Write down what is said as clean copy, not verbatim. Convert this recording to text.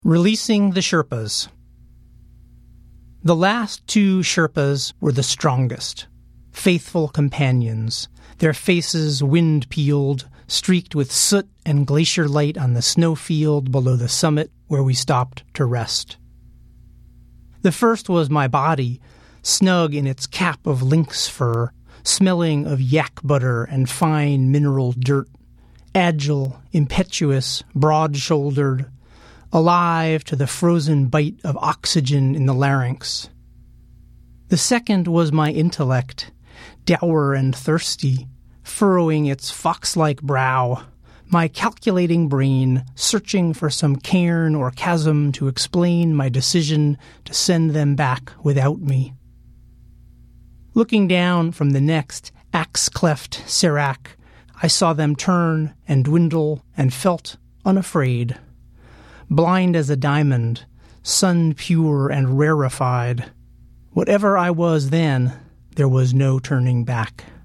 Releasing the Sherpas. The last two Sherpas were the strongest, faithful companions, their faces wind-peeled, streaked with soot and glacier light on the snowfield below the summit where we stopped to rest. The first was my body, snug in its cap of lynx fur, smelling of yak butter and fine mineral dirt, agile, impetuous, broad-shouldered, alive to the frozen bite of oxygen in the larynx. The second was my intellect, dour and thirsty, furrowing its fox-like brow, my calculating brain searching for some cairn or chasm to explain my decision to send them back without me. Looking down from the next axe-cleft serac, I saw them turn and dwindle and felt unafraid. Blind as a diamond, sun-pure and rarefied. Whatever I was then, there was no turning back.